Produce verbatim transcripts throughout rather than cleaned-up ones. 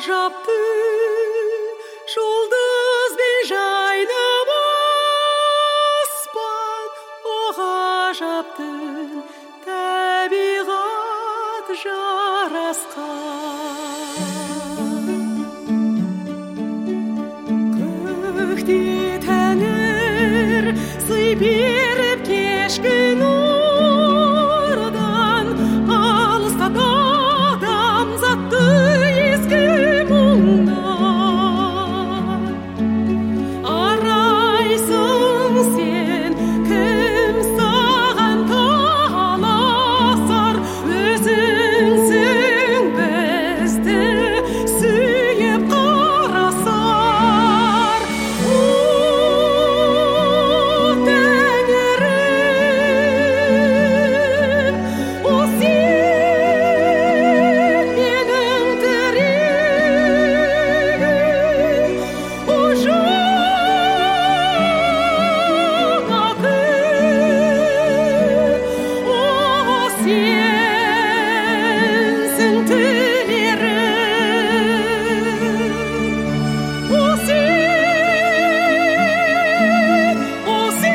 ғажап түн, жұлдызбен жайнап аспан. О ғажап түн, табиғат жарасқан. Көкте тәңір сый беріп кешкі нұрдан, алыстады адамзатты ескі мұңдан. Арайсың сен, кім саған таласар, өзіңсің бізді сүйіп қарасар. О, Тәңірім, о, сен менің тірегім, о, жаңа күн, о, сенсің тілерім. О, сен, о,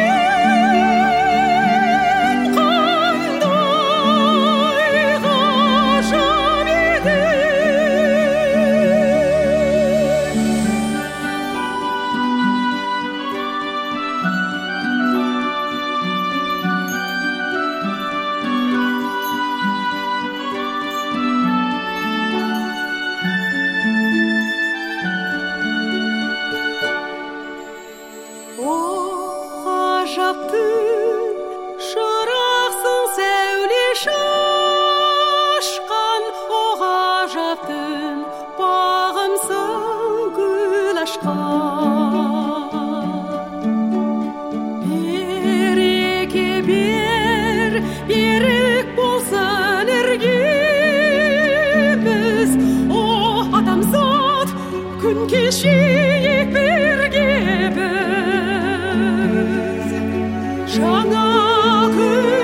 сен қандай ғажап едің. О ғажап түн, шырақсың сәуле шашқан. О ғажап түн, бағымсың гүл ашқан. Береке бер, берік болсын іргеміз. О адамзат, күн кешейік бірге біз. Жаңа күн